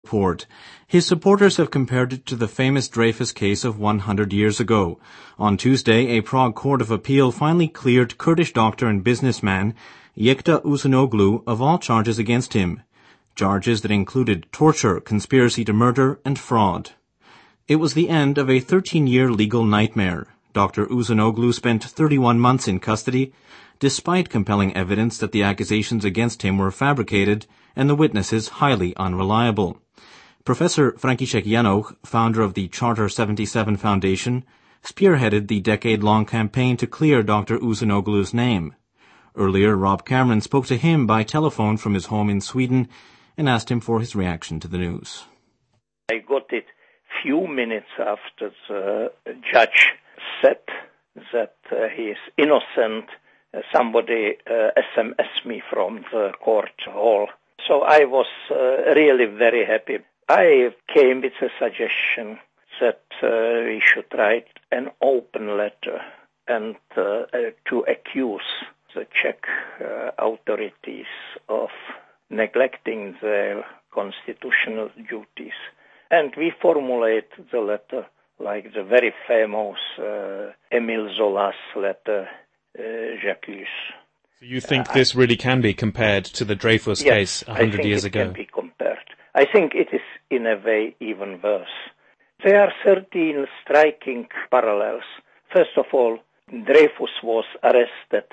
report. His supporters have compared it to the famous Dreyfus case of 100 years ago. On Tuesday, a Prague Court of Appeal finally cleared Kurdish doctor and businessman Yekta Uzunoglu of all charges against him. Charges that included torture, conspiracy to murder, and fraud. It was the end of a 13-year legal nightmare. Dr. Uzunoglu spent 31 months in custody, despite compelling evidence that the accusations against him were fabricated and the witnesses highly unreliable. Professor František Janoch, founder of the Charter 77 Foundation, spearheaded the decade-long campaign to clear Dr. Uzunoglu's name. Earlier, Rob Cameron spoke to him by telephone from his home in Sweden and asked him for his reaction to the news. I got it few minutes after the judge said that he is innocent. Somebody SMS me from the court hall. So I was really very happy. I came with a suggestion that we should write an open letter and to accuse the Czech authorities of neglecting their constitutional duties. And we formulate the letter like the very famous Emile Zola's letter, J'accuse. So you think this really can be compared to the Dreyfus case 100 years ago? Yes, I think it can be compared. I think it is in a way even worse. There are 13 striking parallels. First of all, Dreyfus was arrested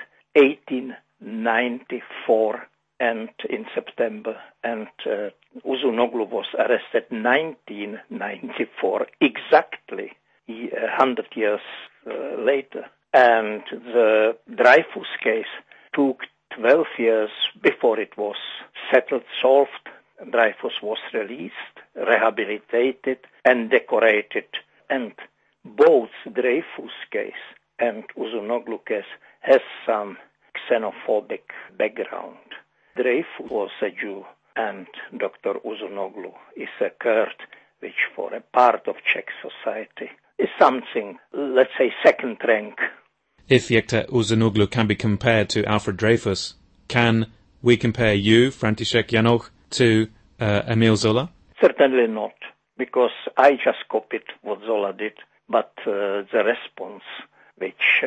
1894 and in September, and Uzunoglu was arrested 1994, exactly 100 years later. And the Dreyfus case took 12 years before it was settled, solved. Dreyfus was released, rehabilitated, and decorated. And both Dreyfus case and Uzunoglu case has some xenophobic background. Dreyfus was a Jew, and Dr. Uzunoglu is a Kurd, which for a part of Czech society is something, let's say, second rank. If Yekta Uzunoglu can be compared to Alfred Dreyfus, can we compare you, František Janoch, to Emile Zola? Certainly not, because I just copied what Zola did, but the response which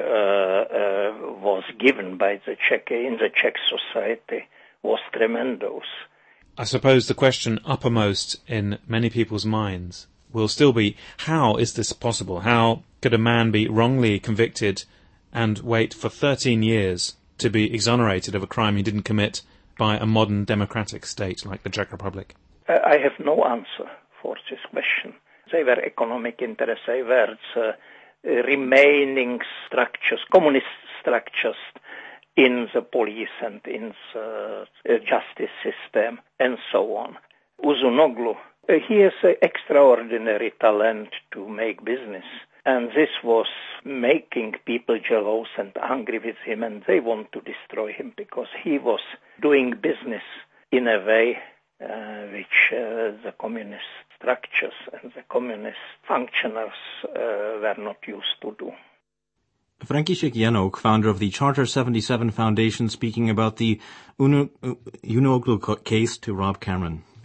was given by the Czech in the Czech society was tremendous. I suppose the question uppermost in many people's minds will still be, how is this possible? How could a man be wrongly convicted and wait for 13 years to be exonerated of a crime he didn't commit by a modern democratic state like the Czech Republic? I have no answer for this question. They were economic interests, they were remaining structures, communist structures in the police and in the justice system and so on. Uzunoglu, he has an extraordinary talent to make business. And this was making people jealous and angry with him, and they want to destroy him because he was doing business in a way which the communist structures and the communist functionaries were not used to do. František Janoch, founder of the Charter 77 Foundation, speaking about the Uzunoglu case to Rob Cameron.